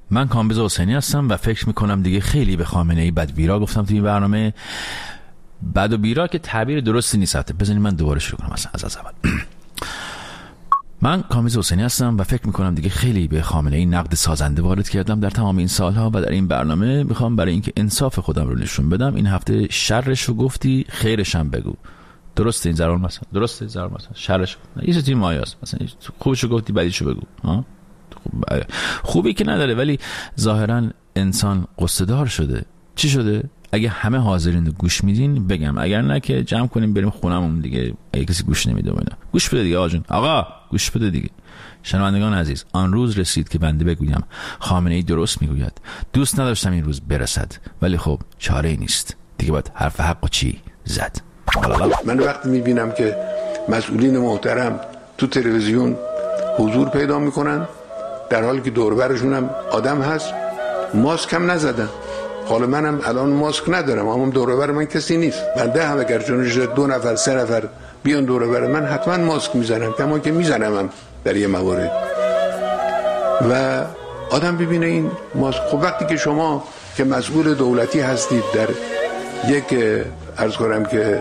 من کامبیز حسینی هستم و فکر میکنم دیگه خیلی به خامنه‌ای بدبیرا گفتم توی این برنامه. بد و بیرا که تعبیر درستی نیست. بزنید من دوباره شروع کنم از اول. من کامبیز حسینی هستم و فکر میکنم دیگه خیلی به خامنه‌ای نقد سازنده وارد کردم در تمام این سالها و در این برنامه میخوام برای اینکه انصاف خودم رو نشون بدم این هفته شرش رو گفتی خیرش هم بگو. درسته این ضرر مثلا، درسته ضرر مثلا، شرش یه چیزی مایاست، مثلا خوبشو گفتی بدیشو بگو. ها خوبی که نداره، ولی ظاهرا انسان قصه دار شده. چی شده؟ اگه همه حاضرین رو گوش میدین بگم، اگر نه که جمع کنیم بریم خونمون دیگه. اگه کسی گوش نمیده اینا گوش بده دیگه. آقا گوش بده دیگه. شنوندگان عزیز، آن روز رسید که بنده بگویم خامنه‌ای درست میگوید. دوست نداشتم این روز برسد، ولی خب چاره ای نیست دیگه، باید حرف حقو چی زد. من وقتی میبینم که مسئولین محترم تو تلویزیون حضور پیدا میکنن در حالی که دور برشون هم آدم هست، ماسک هم نزدن. حالا منم الان ماسک ندارم، اما دور بر من کسی نیست. بنده هم اگر جونش 2 نفر 3 نفر بیان دور بر من حتما ماسک میزنم، کما که میزنم در یه موارد. و آدم ببینه این ماسک. خب وقتی که شما که مسئول دولتی هستید در یک عرض کنم که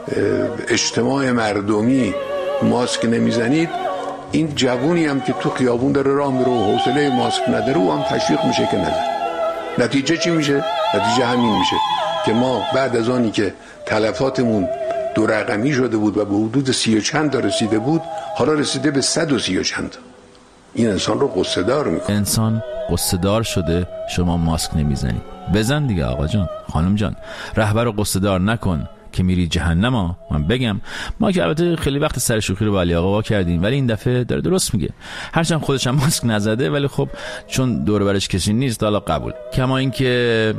اجتماع مردمی ماسک نمیزنید، این جوونی هم که تو خیابون داره راه میره و حوصله ماسک نداره او هم تشویق میشه که نزن. نتیجه چی میشه؟ نتیجه همین میشه که ما بعد از آنی که تلفاتمون 2 رقمی شده بود و به حدود 30 و چند رسیده بود، حالا رسیده به 130 و چند. این انسان رو قصه دار میکنه. انسان قصه دار شده. شما ماسک نمیزنی، بزن دیگه آقا جان، خانم جان. رهبر رو قصه دار نکن که میری جهنم ها. من بگم ما که البته خیلی وقت سر شوخی رو با علی آقا کردیم، ولی این دفعه داره درست میگه. هرچند خودش هم ماسک نزده، ولی خب چون دور برش کسی نیست حالا قبول. کما این که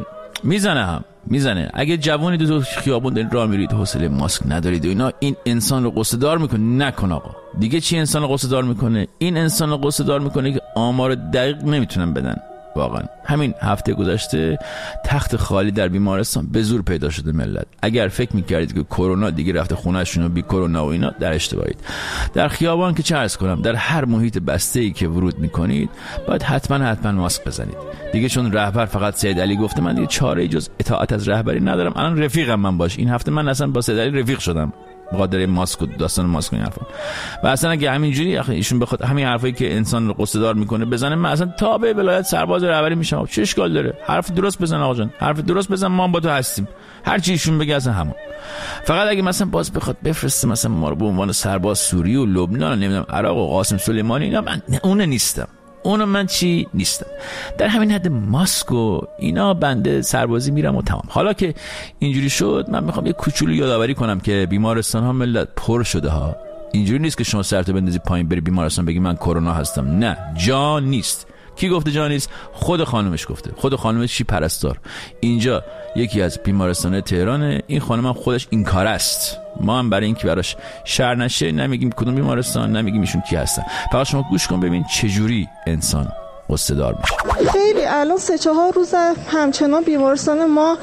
میزنه. اگه جوانی دو خیابون دارید راه میرید حوصله ماسک ندارید و اینا، این انسان رو قصه دار میکنه. نکن آقا دیگه. چی انسان رو قصه دار میکنه؟ این انسان رو قصه دار میکنه که آمار دقیق نمیتونن بدن. واقعا همین هفته گذشته تخت خالی در بیمارستان به زور پیدا شده. ملت اگر فکر میکردید که کرونا دیگه رفته خونه‌شون و بی کرونا و اینا، در اشتباهید. در خیابان که چه عرض کنم، در هر محیط بسته‌ای که ورود میکنید باید حتما ماسک بزنید دیگه. چون رهبر فقط سید علی گفته، من دیگه چاره جز اطاعت از رهبری ندارم. الان رفیقم من باش. این هفته من اصلا با سید علی رفیق شدم بخاطر ماسک و داستان ماسک این حرفا. و اصلا اگه همینجوری ایشون بخواد همین حرفایی که انسان رو قصه دار میکنه بزنه، من اصلا تابع ولایت سرباز رهبری میشم. چه اشکال داره؟ حرف درست بزن آقا جان، حرف درست بزن. ما با تو هستیم، هر چی ایشون بگه اصلا همون. فقط اگه مثلا باز بخواد بفرسته مثلا ما رو به عنوان سرباز سوریه و لبنان نمیدونم عراق و قاسم سلیمانی اینا، من اون نیستم. من چی نیستم. در همین حد ماسک و اینا بنده سربازی میرم و تمام. حالا که اینجوری شد، من میخوام یه کوچولو یادآوری کنم که بیمارستان ها ملت پر شده ها. اینجوری نیست که شما سرتو بندازی پایین بری بیمارستان بگی من کرونا هستم. نه، جا نیست. کی گفته جا نیست؟ خود خانمش گفته. خود خانمش چی پرستار. اینجا یکی از بیمارستان تهرانه. این خانم هم خودش این کار است. ما هم برای اینکه براش شر نشه نمیگیم کدوم بیمارستان، نمیگیم ایشون کی هستن. فقط شما گوش کن ببین چجوری انسان قصه دار میشه. خیلی الان 3-4 روز همچنان بیمارستان ما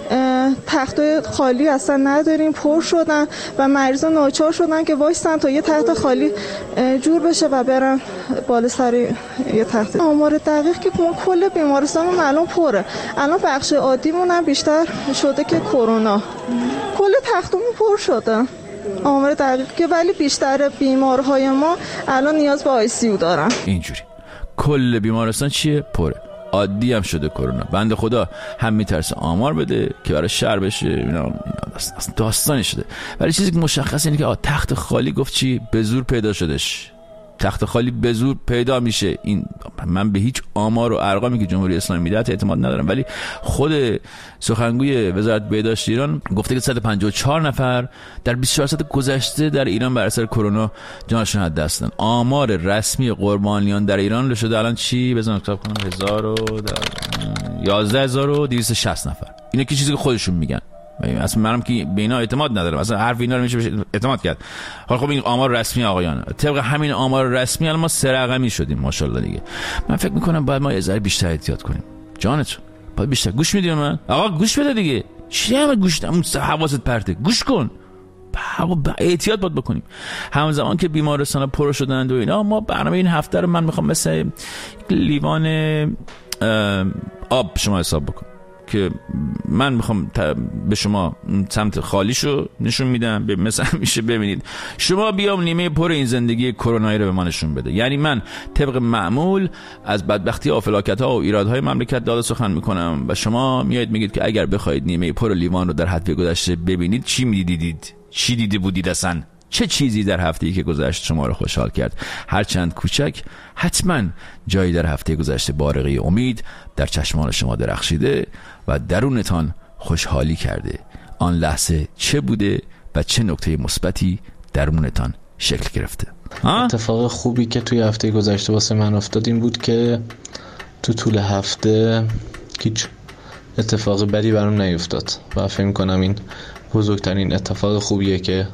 تختای خالی اصلا نداریم، پر شدن و مریضا ناچار شدن که وایسن تا یه تخت خالی جور بشه و برن بالا سر یه تخت. آمار دقیق که ما کل بیمارستانمون الان پره. الان بخش عادیمون هم بیشتر شده که کرونا. کل تختمون پر شده. آمار دقیق که ولی بیشتر بیمارهای ما الان نیاز به آی سی یو دارن. اینجوری کل بیمارستان چیه؟ پره. عادی هم شده کرونا. بنده خدا هم میترسه آمار بده که برای شر بشه. داستانی شده. ولی چیزی که مشخصه اینه که تخت خالی گفت چی؟ به زور پیدا شدش. تخت خالی به زور پیدا میشه. این من به هیچ آمار و ارقامی که جمهوری اسلامی میده اعتماد ندارم، ولی خود سخنگوی وزارت بهداشت ایران گفته که 154 نفر در 24 ساعت گذشته در ایران بر اثر کرونا جانشون از دست دادن. آمار رسمی قربانیان در ایران رو شده الان چی؟ بزنم حساب کنم 11260 نفر. اینا که چیزی که خودشون میگن. اصلا منم که به اینا اعتماد ندارم. اصلا حرف اینا رو میشه اعتماد کرد. حالا خب این آمار رسمی آقایان، طبق همین آمار رسمی الان ما 3 رقمی شدیم ماشاءالله دیگه. من فکر میکنم باید ما یه ذره بیشتر احتیاط کنیم. جانت باید بیشتر گوش میدی من؟ آقا گوش بده دیگه. چی هم گوش اون حواست پرته. گوش کن. احتیاط باید بکنیم. همزمان که بیمارستان پر شدن و اینا، ما برنامه این هفته رو من میخوام مثل لیوان آب شما حساب بکن که من میخوام به شما سمت خالیشو نشون میدم. مثلا میشه ببینید شما بیام نیمه پر این زندگی کرونایی رو به من نشون بده. یعنی من طبق معمول از بدبختی و فلاکت‌ها و ایرادهای مملکت داد سخن میکنم و شما میایید میگید که اگر بخواید نیمه پر لیوان رو در هفته گذشته ببینید چی میدیدید؟ چی دیده بودید اصلا؟ چه چیزی در هفته‌ای که گذشت شما رو خوشحال کرد؟ هرچند کوچک، حتما جایی در هفته گذشته بارقه امید در چشمان شما درخشیده و درونتان خوشحالی کرده. آن لحظه چه بوده و چه نکته مثبتی درونتان شکل گرفته؟ اتفاق خوبی که توی هفته گذشته واسه من افتاد این بود که تو طول هفته هیچ اتفاق بدی برام نیفتاد و فکر می‌کنم این بزرگترین اتفاق خوبیه که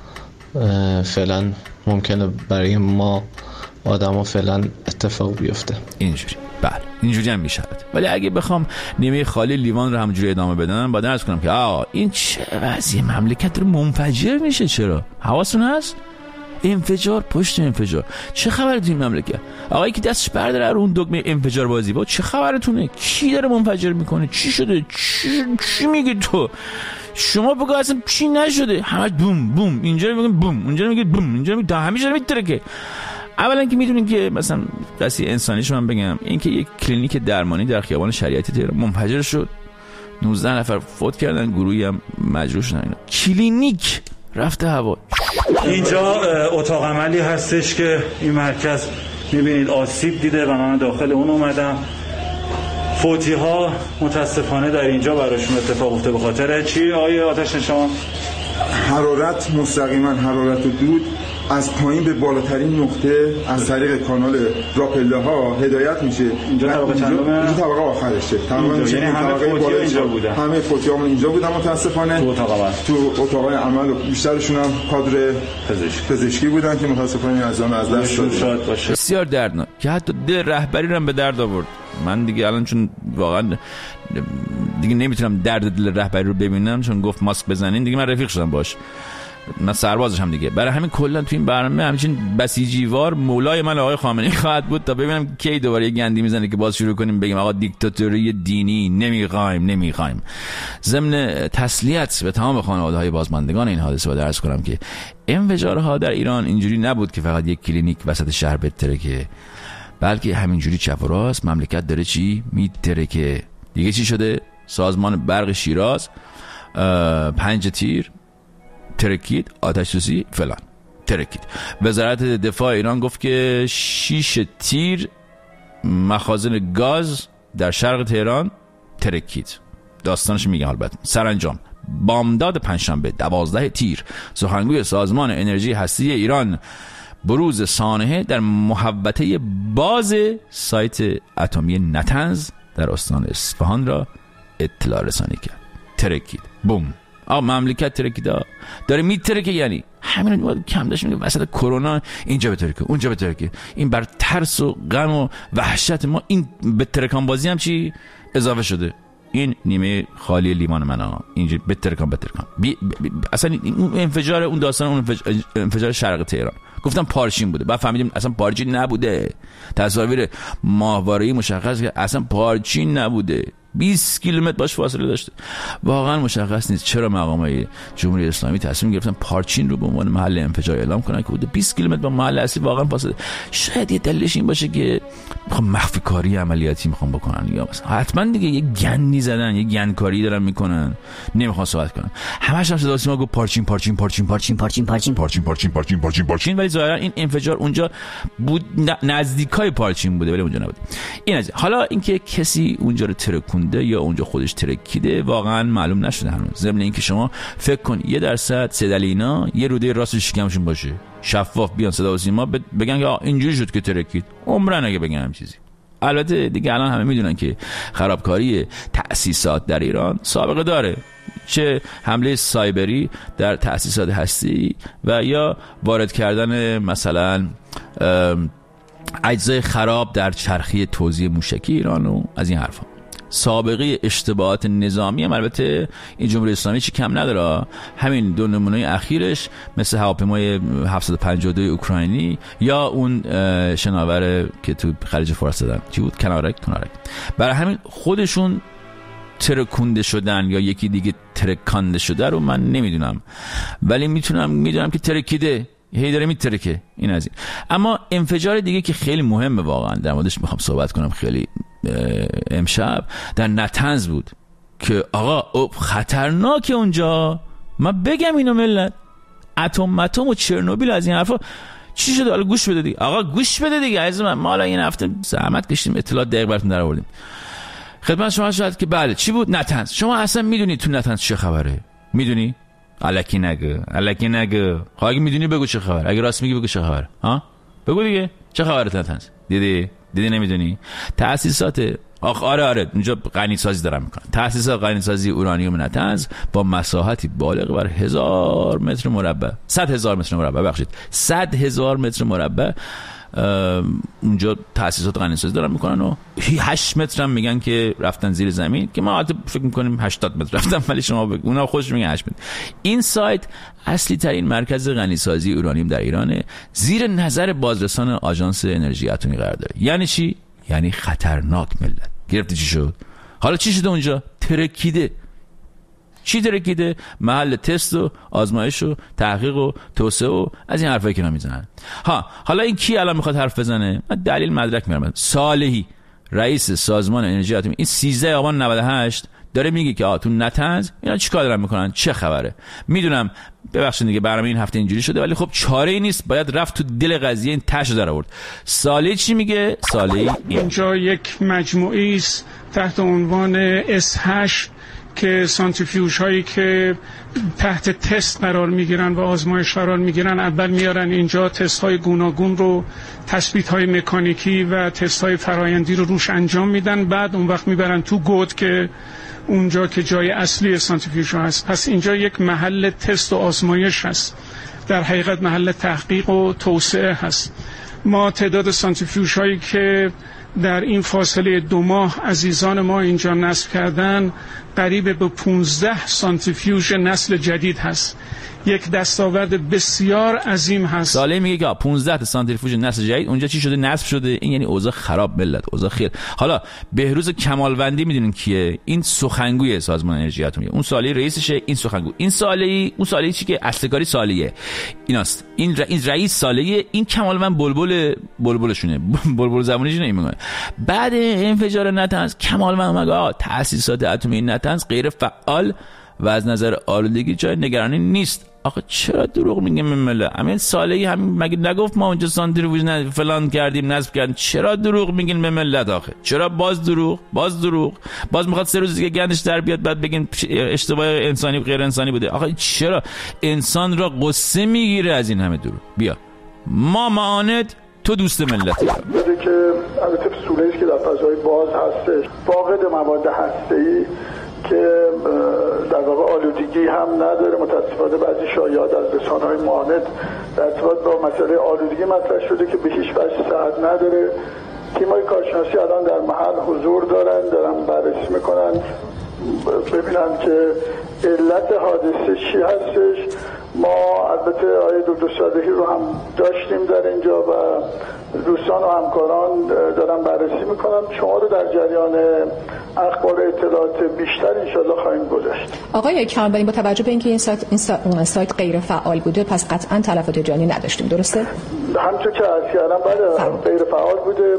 فعلا ممکنه برای ما آدما فعلا اتفاق بیفته. اینجوری بله اینجوری هم میشه. ولی اگه بخوام نیمه خالی لیوان رو همونجوری ادامه بدم باید عرض کنم که این چه وضعیه؟ مملکت رو منفجر میشه. چرا؟ حواستون هست؟ انفجار پشت انفجار. چه خبره تو این مملکت؟ آقایی که دستش برداره رو اون دکمه انفجار بازی با چه خبرتونه؟ کی داره منفجر میکنه؟ چی شده؟ چی میگی تو؟ شما بگو اصلا چی نشده؟ همش بوم بوم، اینجا میگن بوم، اونجا میگن بوم، اینجا میگن همیشه میترکه. اولا که میدونین که مثلا قضیه انسانیش من بگم این که یک کلینیک درمانی در خیابان شریعتی تهران منفجر شد، 19 نفر فوت کردن، گروهی هم مجروح شدن. کلینیک رفته هوا. اینجا اتاق عملی هستش که این مرکز میبینید آسیب دیده و من داخل اون اومدم. فوتی ها متاسفانه در اینجا براشون اتفاق افتاده. به خاطر چی آیه آتش نشان؟ حرارت، مستقیما حرارت دود از پایین به بالاترین نقطه از طریق کانال راپله ها هدایت میشه. اینجا طبقه چندمه؟ اینجا طبقه آخرشه. یعنی همه فوتی‌ها اینجا بودن. همه فوتی‌هامون اینجا بودن متاسفانه. تو اتاق عمل بیشترشون هم کادر پزشکی بودن که متاسفانه از دست دادن. بسیار دردناک که حتی دل رهبری رو هم به درد آورد. من دیگه الان چون واقعا دیگه نمیتونم درد دل رهبری رو ببینم چون گفت ماسک بزنین، دیگه من رفیق شدم باش، من سربازش هم دیگه. برای همین کلا تو این برنامه همچین بسیجیوار مولای من آقای خامنه‌ای خواهد بود تا ببینم کی دوباره یه گندی میزنه که باز شروع کنیم بگیم آقا دیکتاتوری دینی نمیخوایم. ضمن تسلیت به تمام خانواده‌های بازماندگان این حادثه باید عرض کنم که انفجارها در ایران اینجوری نبود که فقط یک کلینیک وسط شهر بترکه، بلکه همینجوری چپ و راست مملکت داره چی میترکه. دیگه چی شده؟ سازمان برق شیراز 5 تیر ترکید، آتش سوزی فلان ترکید. وزارت دفاع ایران گفت که 6 تیر مخازن گاز در شرق تهران ترکید. داستانش میگم البته. سرانجام بامداد پنجشنبه 12 تیر سخنگوی سازمان انرژی هستی ایران بروز سانحه در محوطه باز سایت اتمی نتنز در استان اصفهان را اطلاع رسانی کرد. ترکید. بوم. مملکت ترکیده داره میترکه. یعنی همین رو کم داشت میگه وسط کرونا اینجا بترکه اونجا بترکه. این بر ترس و غم و وحشت ما این بترکان بازی هم چی اضافه شده. این نیمه خالی لیوان من اینجا بترکان اصلا اون انفجار، اون داستان اون انفجار شرق تهران گفتم پارچین بوده، بعد فهمیدیم اصلا پارچین نبوده. تصاویر ماهواره‌ای مشخص که اصلا پارچین نبوده. 20 کیلومتر باش فاصله داشته. واقعا مشخص نیست چرا مقامات جمهوری اسلامی تصمیم گرفتن پارچین رو به عنوان محل انفجار اعلام کنن که حدود 20 کیلومتر با محل اصلی واقعا فاصله. شاید یه دلیلش این باشه که میخوام مخفی کاری عملیاتی میخوام بکنن، یا مثلا حتما دیگه یه گندی زدن، یه گندکاری دارن میکنن، نمیخوام صحبت کنم. همش هم صدا سیما گفت پارچین، ولی ظاهرا این انفجار اونجا بود، نزدیکای پارچین بوده ولی اونجا نبود. این از حالا اینکه کسی اونجا رو ترکونده یا اونجا خودش ترکیده واقعا معلوم نشده هنوز. ضمن اینکه شما فکر کن 1% صدای اینا یه روده راست شکمشون باشه، شفاف بیان صدا و سیما بگن که اینجوری شد که ترکید، عمرن اگه بگن هم چیزی. البته دیگه الان همه میدونن که خرابکاری تأسیسات در ایران سابقه داره، چه حمله سایبری در تأسیسات هستی و یا وارد کردن مثلا اجزای خراب در چرخی توزیع موشکی ایران و از این حرفا. سابقه اشتباهات نظامی هم البته این جمهوری اسلامی چی کم نداره. همین 2 نمونه اخیرش مثل هواپیمای 752 اوکراینی یا اون شناور که تو خلیج فارس دادن چی بود، کنارک. برای همین خودشون ترکونده شدن یا یکی دیگه ترکانده شده رو من نمیدونم، ولی میدونم که ترکیده، هی داره میترکه این از این. اما انفجار دیگه که خیلی مهمه واقعا در موردش میخوام صحبت کنم خیلی امشب، در نتنز بود که آقا خطرناکه اونجا. من بگم اینو ملت، اتم و چرنوبیل از این حرفا چی شده؟ حالا گوش بده دیگه آقا، گوش بده دیگه عزیز من. ما حالا این هفته زحمت کشیدیم اطلاعات دقیق براتون در آوردیم خدمت شما شد که بله چی بود نتنز. شما اصلا میدونی تو نتنز چه خبره؟ میدونی؟ الکی نگه. اگه میدونی بگو چه خبر، اگه راست میگی بگو چه خبر. ها بگو دیگه چه خبره نتنز؟ دیدی نمیدونی؟ تأسیسات آره اونجا غنی سازی دارن میکنن. تأسیسات غنی سازی اورانیوم نتنز با مساحتی بالغ بر 1000 متر مربع 100,000 متر مربع بخشید 100,000 متر مربع اونجا تأسیسات غنی سازی دارن میکنن و 8 متر هم میگن که رفتن زیر زمین، که ما البته فکر میکنیم 80 متر رفتن، ولی شما اونا خودش میگن 8 متر. این سایت اصلی ترین مرکز غنی سازی اورانیوم در ایرانه، زیر نظر بازرسان آژانس انرژی اتمی قرار داره. یعنی چی؟ یعنی خطرناک. ملت گرفتی چی شد؟ حالا چی شده اونجا؟ ترکیده. چی ترکیده؟ محل تست و آزمایش و تحقیق و توسعه و از این حرفایی که میزنن. حالا این کی الان میخواد حرف بزنه؟ من دلیل مدرک میارم. صالحی رئیس سازمان انرژی اتمی این 13 آبان 98 داره میگه که تو نتنز اینا چیکار دارن میکنن، چه خبره. میدونم ببخشید دیگه برنامه این هفته اینجوری شده، ولی خب چاره ای نیست، باید رفت تو دل قضیه، این تش در آورد. صالحی چی میگه؟ صالحی اینجا یک مجموعه است تحت عنوان S8 که سانتریفیوژ هایی که تحت تست قرار میگیرن و آزمایش قرار میگیرن اول میارن اینجا تست های گوناگون رو، تثبیت های مکانیکی و تست های فرآیندی رو روش انجام میدن، بعد اون وقت میبرن تو گود که اونجا که جای اصلی سانتریفیوژ هست. پس اینجا یک محل تست و آزمایش هست، در حقیقت محل تحقیق و توسعه هست. ما تعداد سانتریفیوژ هایی که در این فاصله 2 ماه عزیزان ما اینجا نصب کردن قریب به 15 سانتریفیوژ نسل جدید هست. یک دستاورد بسیار عظیم هست. ساله میگه که 15 سانتریفیوژ نسل جدید اونجا چی شده؟ نصب شده. این یعنی اوضاع خراب ملت، اوضاع خیر. حالا بهروز کمالوندی میدونین کیه؟ این سخنگوی سازمان انرژی اتمی، اون سالی رئیسشه، این سخنگو. این سالی چی که اصلکاری سالیه ایناست، این رئیس سالیه، این کمالوند بلبلشونه، بلبل زبونیشونه. این میگه بعد انفجار نتنز کمالوند مگه تأسیسات اتمی نتنز غیر فعال و از نظر آلودگی جای نگرانی نیست. آخه چرا دروغ میگم ملت؟ همین سالی همین مگه نگفت ما اونجا سانتریفیوژ فلان کردیم، نصب کردیم؟ چرا دروغ میگین به ملت؟ آخه چرا باز دروغ باز میخواد 3 روز دیگه گندش در بیاد بعد بگین اشتباه انسانی و غیر انسانی بوده؟ آخه چرا انسان را قصه میگیره از این همه دروغ؟ بیا ما معاند، تو دوست ملتی. بوده که البته فسوله‌ای که در فضای باز هستش، فاقد مواد هسته‌ای که در واقع آلودگی هم نداره. متاسفانه بعضی شایعات از رسانه‌های معاند در ارتباط با مسئله آلودگی مطرح شده که به هیچ وجه صحت نداره. تیم‌های کارشناسی الان در محل حضور دارن بررسی میکنن ببینن که علت حادثه چی هستش. ما البته آقای دکتر صالحی رو هم داشتیم در اینجا و دوستان و همکاران دارن بررسی میکنن. شما رو در جریان اخبار اطلاعات بیشتر انشالله خواهیم گذاشت. آقای کامبانی، با توجه به اینکه این سایت غیر فعال بوده پس قطعا تلفات جانی نداشتیم، درسته؟ همچون که عرض کردم بله غیر فعال بوده.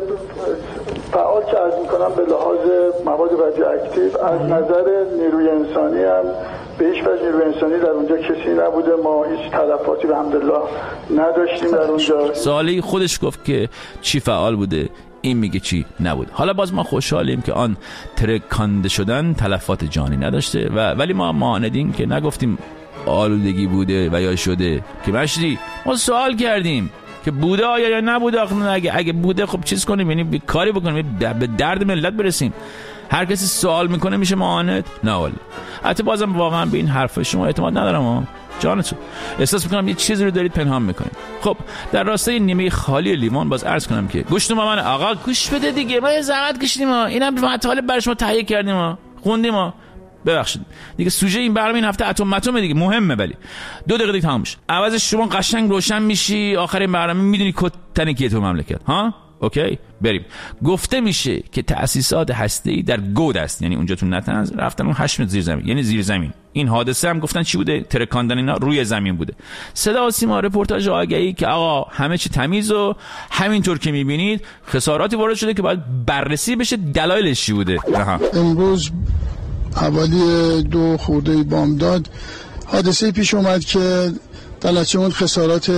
فعال که عرض میکنم به لحاظ مواد رادیواکتیو، از نظر نیروی انسانی هم به هیچ وجه نیروی انسانی در اونجا کسی نبوده. ما هیچ تلفاتی الحمدلله نداشتیم در اونجا. سالی خودش گفت که چی فعال بوده، این میگه چی نبود. حالا باز ما خوشحالیم که آن ترکانده شدن تلفات جانی نداشته ولی ما معاندیم که نگفتیم آلودگی بوده و یا شده، که مشتی ما سوال کردیم که بوده آیا یا نبوده. اگه بوده خب چیز کنیم، یعنی کاری بکنیم به درد ملت برسیم. هر کسی سوال میکنه میشه معاند؟ نه والله. حتی بازم واقعا به این حرف شما اعتماد ندارم جانتون. احساس میکنم یه چیزی رو دارید پنهان میکنید. خب در راستای نیمه خالی لیوان باز عرض کنم که گوش با من آقا گوش بده دیگه، ما زحمت کشیدیم، اینم مطالب برای شما تهیه کردیم، خوندیم، ببخشید دیگه سوژه این برنامه این هفته اتم دیگه مهمه، ولی 2 دقیقه دیگه تمام میشه. عوضش شما قشنگ روشن میشی آخر این برنامه میدونی کتن کیه تو مملکت. ها اوکی بریم. گفته میشه که تأسیسات هسته‌ای در گود است، یعنی اونجا تو نتنز رفتن اون 8 متر زیر زمین، یعنی زیر زمین. این حادثه هم گفتن چی بوده؟ ترکاندن اینا روی زمین بوده. صدا و سیما رپورتاج آگهی که آقا همه چی تمیز و همینطور که میبینید خساراتی وارد شده که باید بررسی بشه دلایلش چی بوده. امروز حوالی 2 خورده بامداد حادثه پیش اومد که دلچه اون خسارات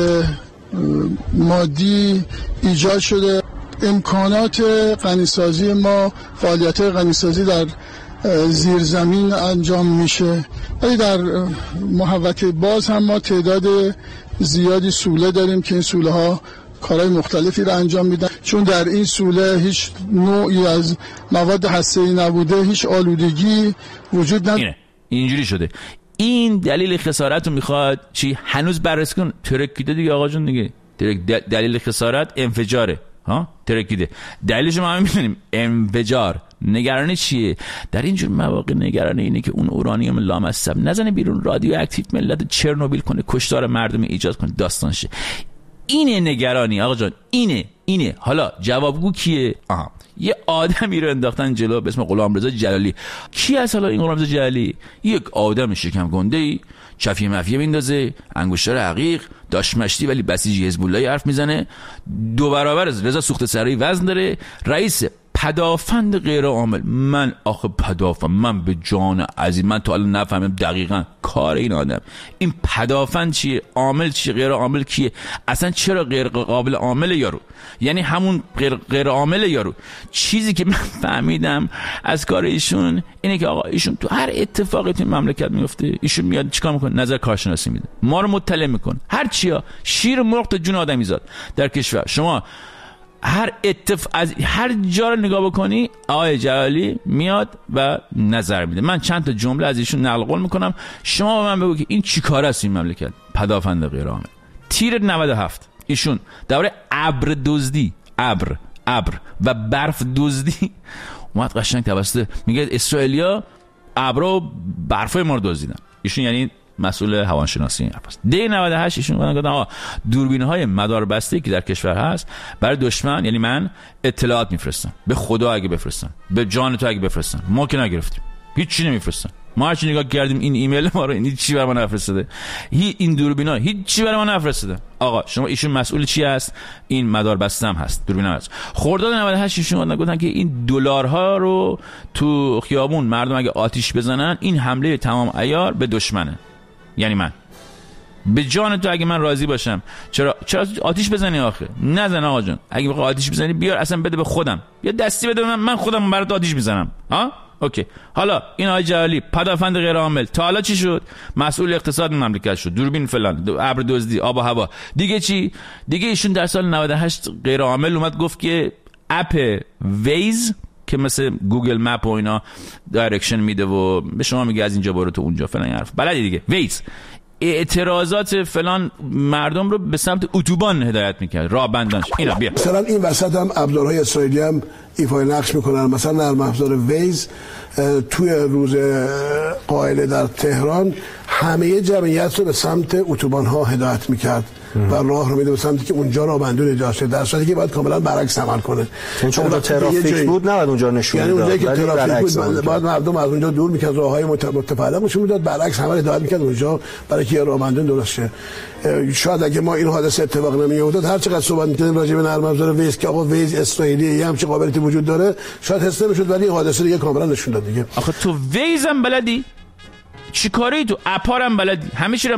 مادی ایجاد شده. امکانات غنیسازی ما، فعالیت غنیسازی در زیر زمین انجام میشه، ولی در محوطه باز هم ما تعداد زیادی سوله داریم که این سوله ها کارهای مختلفی رو انجام میدن، چون در این سوله هیچ نوعی از مواد هسته‌ای نبوده، هیچ آلودگی وجود نداره. اینجوری شده. این دلیل خسارت رو میخواد چی؟ هنوز بررسی کن. ترکیده دیگه آقا جون دیگه. دلیل خسارت انفجاره. ها ترکیده. دلیلش ما هم میدونیم انفجار. نگرانی چیه؟ در اینجور مواقع نگرانی اینه که اون اورانیوم لامصب نزنه بیرون، رادیو اکتیو ملت چرنوبیل کنه، کشتار مردم ایجاد کنه، داستان شه. اینه نگرانی آقا جان. اینه. حالا جوابگو کیه؟ یه آدمی رو انداختن جلو به اسم غلامرضا جلالی. کی هست حالا این غلامرضا جلالی؟ یک آدم شکم گنده‌ای، چفیه مفیه میندازه، انگشتر عقیق، داش مشتی ولی بسیجی حزب الله حرف میزنه، 2 برابر از رضا سوخته سرایی وزن داره، رئیس پدافند غیر عامل. من آخه پدافند، من به جان عزیز من تا الان نفهمیدم دقیقاً کار این آدم. این پدافند چیه؟ عامل چیه؟ غیر عامل کیه؟ اصلا چرا غیر قابل عامل یارو؟ یعنی همون غیر عامل یارو. چیزی که من فهمیدم از کار ایشون اینه که آقا ایشون تو هر اتفاقی تو مملکت میفته ایشون میاد چیکار میکنه؟ نظر کارشناسی میده، ما رو مطلع میکنه. هر چیا شیر مرغ تا جون آدمی زاد در کشور. شما از هر جا رو نگاه بکنی آقای جلالی میاد و نظر میده. من چند تا جمله از ایشون نقل قول میکنم، شما به من بگو که این چی کار است این مملکت. پدافند غیر عامل. تیر 97 ایشون درباره ابر دزدی، ابر و برف دزدی اومد قشنگ توسط میگه اسرائیلیا ابر و برفای ما رو دزدیدن. ایشون یعنی مسئول هواشناسی این حرف است. دی 98 ایشون گفتن آقا دوربین‌های مداربسته که در کشور هست برای دشمن، یعنی من اطلاعات میفرستن. به خدا اگه بفرستن، به جان تو اگه بفرستن، ما که نگرفتیم، هیچ چی نمیفرستن. ما هرچی نگاه کردیم این ایمیل ما رو این چی برای ما نفرستاده، این دوربینا هیچ چی برای ما نفرستاده. آقا شما ایشون مسئول چی هست؟ این مداربسته هم هست، دوربینا هست. خرداد 98 ایشون گفتن که این دلارها رو تو خیابون مردم اگه آتیش بزنن این حمله تمام عیار به دشمنه. یعنی من به جان تو اگه من راضی باشم چرا آتیش بزنی؟ آخه نزن آقا جان. اگه بخوای آتیش بزنی بیار اصلا بده به خودم، یا دستی بده من خودم برات آتیش میزنم. ها اوکی. حالا این آقای جلالی پدافند غیر عامل تا حالا چی شد؟ مسئول اقتصاد مملکت شد، دوربین فلان، ابر دزدی، آب و هوا. دیگه چی؟ دیگه ایشون در سال 98 غیر عامل اومد گفت که اپ ویز که مثل گوگل مپ و اینا دایرکشن میده و به شما میگه از اینجا برو تو اونجا فلان حرف بلدی دیگه، ویز اعتراضات فلان مردم رو به سمت اتوبان هدایت میکرد، راه بندانش. اینا بیا مثلا این وسط هم ابزارهای اسرائیلی هم ایفای نقش میکنن. مثلا نرم افزار ویز توی روز قائله در تهران همه جمعیت رو به سمت اتوبان ها هدایت میکرد و راه رو میده به سمتی که اونجا راه بندون ایجاد شه، در صورتی که باید کاملا برعکس عمل کنه. چون اونجا ترافیک بود نباید اونجا نشون میداد، یعنی اونجایی که ترافیک بود باید مردم از اونجا دور میکرد، راههای متفرق نشون میداد، برعکس عمل هدایت میکرد اونجا برای که راه بندون درست شه. شاید اگه ما این حادثه اتفاق نمیافتاد هر چقدر صحبت می‌کردیم راجع به نرم افزار ویز که آقا ویز اسرائیلی هم چه قابلیتی وجود داره شاید حس نمی‌شد، ولی این حادثه دیگه کاملا نشون داد دیگه. آخه تو ویزم بلدی؟ چی کاری تو اپارم بلدی؟ همه چی رو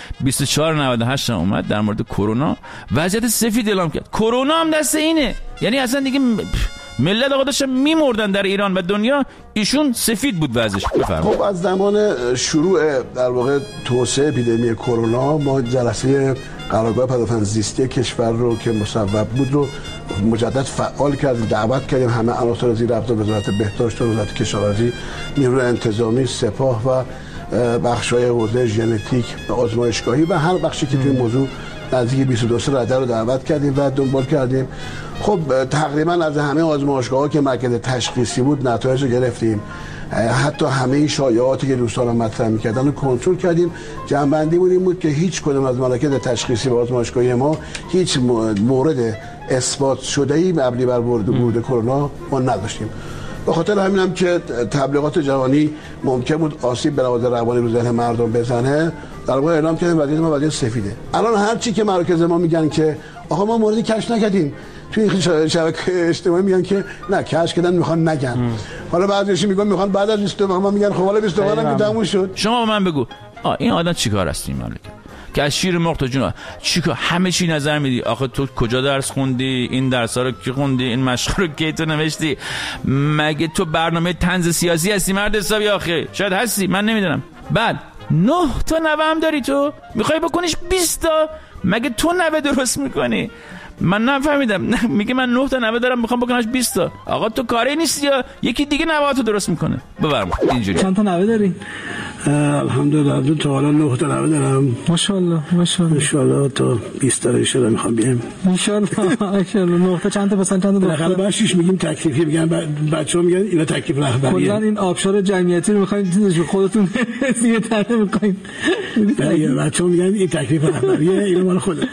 2498 اومد در مورد کرونا وضعیت سفید اعلام کرد. کرونا هم دست اینه، یعنی اصلا دیگه ملت آقا داشتن میمردن در ایران و دنیا، ایشون سفید بود وضعش. خب از زمان شروع در واقع توسعه اپیدمی کرونا ما جلسه قرارگاه پدافند زیستی کشور رو که مصوب بود رو مجدد فعال کردیم، دعوت کردیم همه عناصر زیر ابزار وزارت بهداشت و وزارت کشاورزی، نیروی انتظامی، سپاه و بخش‌های حوزه ژنتیک و آزمایشگاهی و هر بخشی که توی موضوع نزدیک 22 رده رو دعوت کردیم و دنبال کردیم. خب تقریبا از همه آزمایشگاه‌ها که مرکز تشخیصی بود نتایج رو گرفتیم. حتی همه شایعاتی که دوستان مطرح می‌کردن رو کنترل کردیم. جنبندی بود این بود که هیچ کدوم از مراکز تشخیصی و آزمایشگاهی ما هیچ مورد اثبات شده‌ای مبنی بر ورود کرونا ما نداشتیم. به خاطر همینم که تبلیغات جهانی ممکن بود آسیب به روابط روانی رو ذهن مردم بزنه، در واقع اعلام کردیم وضعیت ما وضعیت سفیده. الان هر چی که مراکز ما میگن که آقا ما موردی کشف نکردیم، توی شبکه اجتماعی میگن که نه کشف کردن، میخوان نگن. حالا بعضیش میگن میخوان بعد از 22 ما میگن خب حالا 22 هم تموم شد. شما به من بگو این آدم چیکار است این مملکت که از شیر مرغ تا جون چیکار همه چی نظر میدی؟ آخه تو کجا درس خوندی؟ این درس‌ها رو کی خوندی؟ این مشق رو کی تو نوشتی؟ مگه تو برنامه طنز سیاسی هستی مرد حسابی؟ آخه شاید هستی، من نمیدونم. بعد 9 تا نوه هم داری، تو میخوای بکنیش 20 تا؟ مگه تو نوه درست میکنی؟ من نفهمیدم. میگه من 9 تا نوه دارم میخوام بکنمش 20 تا. آقا تو کاری نیستی یا یکی دیگه نوهاتو درست میکنه؟ ببرم اینجوری. چند تا نوه داری؟ الحمدلله تا حالا 9 تا نوه دارم. ماشاءالله ماشاءالله. ان شاءالله تا 20 تا ان شاءالله میخوام بیام. ان شاءالله ان شاءالله. 9 تا چند تا مثلا چند تا دختر؟ باشیش میگیم تکلیفی، میگن بچه‌ها میگن اینا تکلیف رهبریه. کلا این آبشار جمعیتی رو میخواین خودتون زیر تنه میخواین. بچه‌ها میگن این تکلیف رهبریه، اینا مال خودت.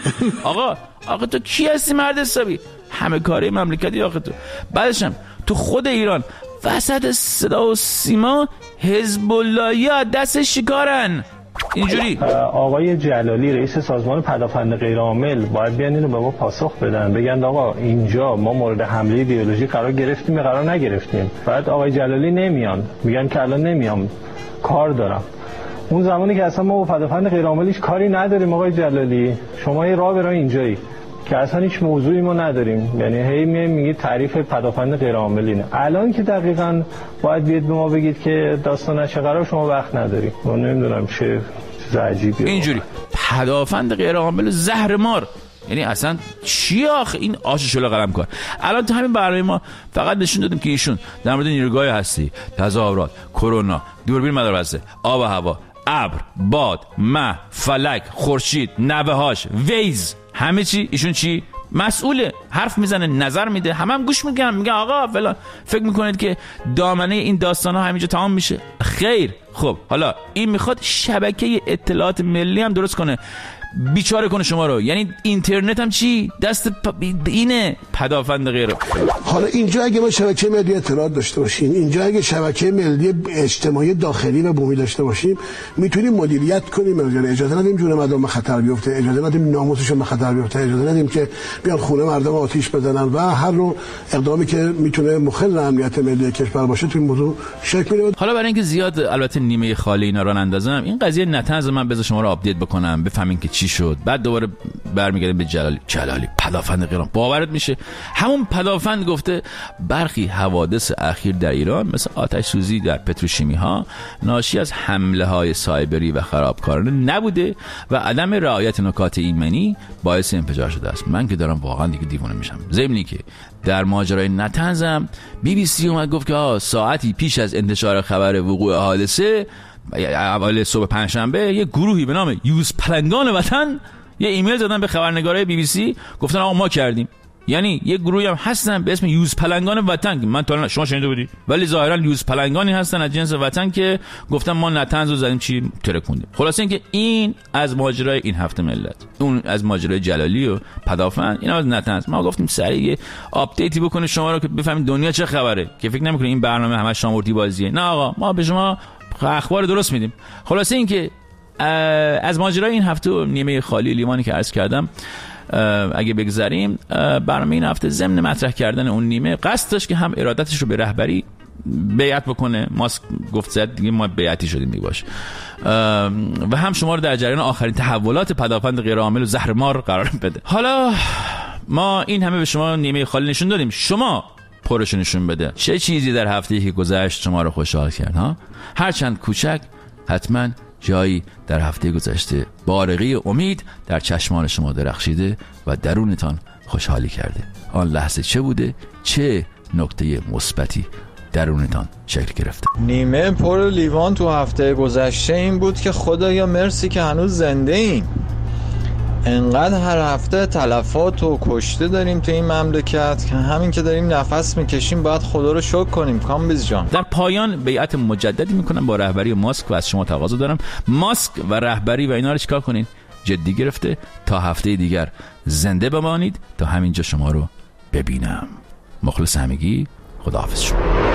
آقا تو کی هستی مرد حسابی؟ همه کاره مملکتی آخه تو. بعدشم تو خود ایران وسط صدا و سیما حزب اللهی دست شکارن اینجوری. آقای جلالی رئیس سازمان پدافند غیرعامل باید بیان اینو به ما پاسخ بدن، بگن آقا اینجا ما مورد حمله بیولوژی قرار گرفتیم یا قرار نگرفتیم. بعد آقای جلالی نمیان، میگن که الان نمیام کار دارم. اون زمانی که اصلا ما با پدافند غیرعامل کاری نداریم آقای جلالی، شما یه راه برای اینجایی که اصلا هیچ موضوعی ما نداریم، یعنی هی میگید تعریف پدافند غیرعامل اینه. الان که دقیقاً باید بیاد به ما بگید که داستان چه قرار، شما وقت نداریم. من نمیدونم چه چیز عجیبیه اینجوری. پدافند غیرعامل زهر مار، یعنی اصلا چی آخه این آش شلو قلم کار. الان تو همین برنامه ما فقط نشون دادیم که ایشون در مورد نیروگاه هستی، تظاهرات، کرونا، دوربین مداربسته، آب و هوا، ابر، باد، مه، فلک، خورشید، نوه‌هاش، ویز، همه چی ایشون چی مسئوله، حرف میزنه، نظر میده، هم گوش میگن، میگن آقا فلان. فکر میکنید که دامنه این داستان ها همینجا تمام میشه؟ خیر. خب حالا این میخواد شبکه اطلاعات ملی هم درست کنه، بیچاره کنه شما رو. یعنی اینترنت هم چی دست اینه پدافند غیر. حالا اینجا اگه ما شبکه ملی اطلاعات داشته باشیم، اینجا اگه شبکه ملی اجتماعی داخلی و بومی داشته باشیم، میتونیم مدیریت کنیم. یعنی اجازه ندیم جون مردم به خطر بیفته، اجازه ندیم ناموسشون به خطر بیفته، اجازه ندیم که بیان خونه مردم آتیش بزنن و هر نوع اقدامی که میتونه مخل امنیت ملی کشور باشه تو این موضوع شک میده. حالا برای اینکه زیاد البته نیمه خالی اینا رو نندازم، این قضیه نتنز من بذار شما رو آپدیت بکنم بفهمین که چی شد. بعد دوباره برمیگردیم به جلالی پدافند غیرعامل. باورت میشه همون پدافند گفته برخی حوادث اخیر در ایران مثل آتش سوزی در پتروشیمی ها ناشی از حمله های سایبری و خرابکارانه نبوده و عدم رعایت نکات ایمنی باعث انفجار شده است. من که دارم واقعا دیگه دیوانه میشم. ضمنی که در ماجرای نتنزم BBC اومد گفت که ساعتی پیش از انتشار خبر وقوع حادثه اول صبح پنجشنبه یه گروهی به نام یوز پلنگان وطن یه ایمیل زدن به خبرنگارای BBC، گفتن آقا ما کردیم. یعنی یه گروهی هم هستن به اسم یوز پلنگان وطن که من تا شما شنیده بودی، ولی ظاهرا یوز پلنگانی هستن از جنس وطن که گفتن ما نتنز رو زدیم چی ترکوندیم. خلاصه اینکه این از ماجرای این هفته ملت، اون از ماجرای جلالی و پدافند، این از نتنز. ما گفتیم سریع آپدیتی بکنه شما رو که بفهمید دنیا چه خبره، که فکر نمی‌کنید این برنامه همش شامورتی بازیه. نه آقا، ما به شما اخبار درست میدیم. خلاصه اینکه از ماجرای این هفته و نیمه خالی لیوانی که عرض کردم اگه بگذاریم، برنامه این هفته ضمن مطرح کردن اون نیمه قصد داشت که هم ارادتش رو به رهبری بیعت بکنه، ماسک گفت زد دیگه ما بیعتی شدیم میباش، و هم شما رو در جریان آخرین تحولات پدافند غیرعامل و زهر مار قرار بده. حالا ما این همه به شما نیمه خالی نشون دادیم، شما پرش نشون بده چه چیزی در هفته‌ای که گذشت شما رو خوشحال کرد ها؟ هرچند کوچک، حتما جایی در هفته گذشته بارقی امید در چشمان شما درخشیده و درونتان خوشحالی کرده. آن لحظه چه بوده؟ چه نکته مثبتی درونتان شکل گرفته. نیمه پر لیوان تو هفته گذشته این بود که خدایا مرسی که هنوز زنده ایم. انقدر هر هفته تلفات و کشته داریم تو این مملکت که همین که داریم نفس میکشیم باید خدا رو شکر کنیم. کامبیز جان، در پایان بیعت مجددی میکنم با رهبری ماسک و از شما تقاضا دارم ماسک و رهبری و اینا رو چیکار کنین؟ جدی گرفته تا هفته دیگر زنده بمانید تا همینجا شما رو ببینم. مخلص همگی، خداحافظ شما.